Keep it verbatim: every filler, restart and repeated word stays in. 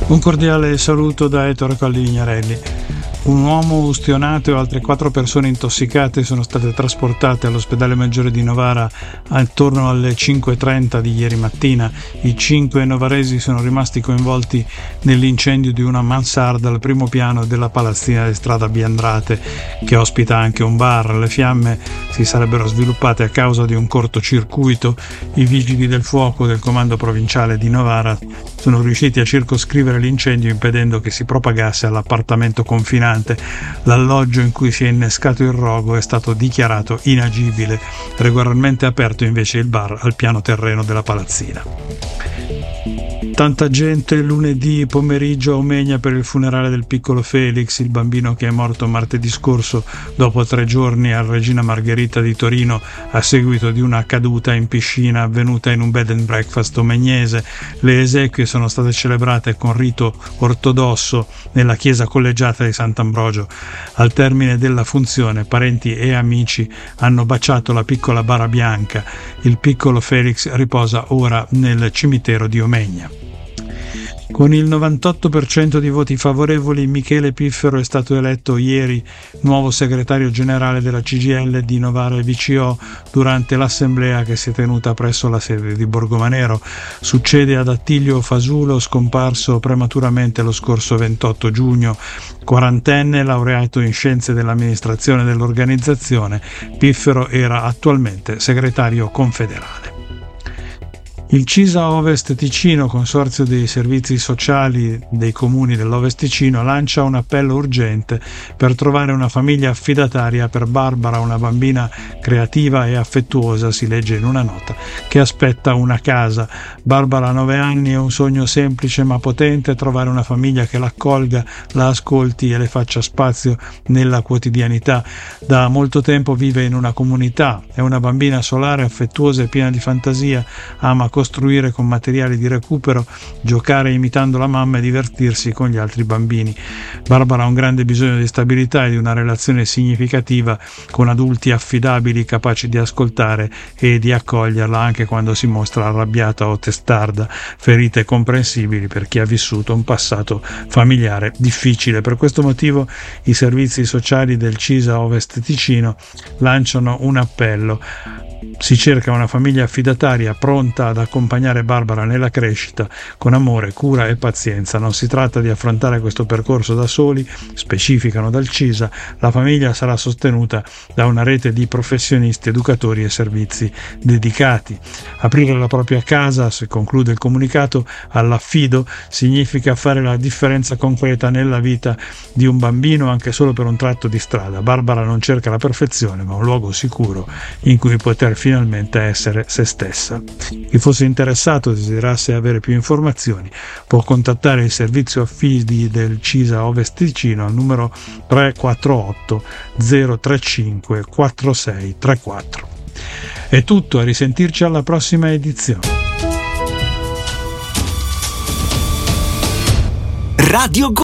Un cordiale saluto da Ettore Colli Vignarelli. Un uomo ustionato e altre quattro persone intossicate sono state trasportate all'ospedale maggiore di Novara attorno alle cinque e trenta di ieri mattina. I cinque novaresi sono rimasti coinvolti nell'incendio di una mansarda al primo piano della palazzina di strada Biandrate, che ospita anche un bar. Le fiamme si sarebbero sviluppate a causa di un cortocircuito. I vigili del fuoco del comando provinciale di Novara sono riusciti a circoscrivere l'incendio impedendo che si propagasse all'appartamento confinante. L'alloggio in cui si è innescato il rogo è stato dichiarato inagibile, regolarmente aperto invece il bar al piano terreno della palazzina. Tanta gente lunedì pomeriggio a Omegna per il funerale del piccolo Felix, il bambino che è morto martedì scorso dopo tre giorni al Regina Margherita di Torino a seguito di una caduta in piscina avvenuta in un bed and breakfast omegnese. Le esequie sono state celebrate con rito ortodosso nella chiesa collegiata di Sant'Ambrogio. Al termine della funzione, parenti e amici hanno baciato la piccola bara bianca. Il piccolo Felix riposa ora nel cimitero di Omegna. Con il novantotto per cento di voti favorevoli, Michele Piffero è stato eletto ieri nuovo segretario generale della C G I L di Novara e V C O durante l'assemblea che si è tenuta presso la sede di Borgomanero. Succede ad Attilio Fasulo, scomparso prematuramente lo scorso ventotto giugno. Quarantenne, laureato in scienze dell'amministrazione dell'organizzazione, Piffero era attualmente segretario confederale. Il CISA Ovest Ticino, consorzio dei servizi sociali dei comuni dell'Ovest Ticino, lancia un appello urgente per trovare una famiglia affidataria per Barbara, una bambina creativa e affettuosa, si legge in una nota, che aspetta una casa. Barbara ha nove anni, è un sogno semplice ma potente trovare una famiglia che l'accolga, la ascolti e le faccia spazio nella quotidianità. Da molto tempo vive in una comunità, è una bambina solare, affettuosa e piena di fantasia, ama costruire con materiali di recupero, giocare imitando la mamma e divertirsi con gli altri bambini. Barbara ha un grande bisogno di stabilità e di una relazione significativa con adulti affidabili, capaci di ascoltare e di accoglierla anche quando si mostra arrabbiata o testarda, ferite comprensibili per chi ha vissuto un passato familiare difficile. Per questo motivo i servizi sociali del CISA Ovest Ticino lanciano un appello. Si cerca una famiglia affidataria pronta ad accompagnare Barbara nella crescita con amore, cura e pazienza. Non si tratta di affrontare questo percorso da soli, specificano dal CISA. La famiglia sarà sostenuta da una rete di professionisti, educatori e servizi dedicati. Aprire la propria casa, si conclude il comunicato, all'affido significa fare la differenza concreta nella vita di un bambino anche solo per un tratto di strada. Barbara non cerca la perfezione, ma un luogo sicuro in cui poter finalmente essere se stessa. Chi fosse interessato o desiderasse avere più informazioni può contattare il servizio affidi del CISA Ovest Ticino al numero tre quattro otto zero tre cinque quattro sei tre quattro. È tutto, a risentirci alla prossima edizione. Radio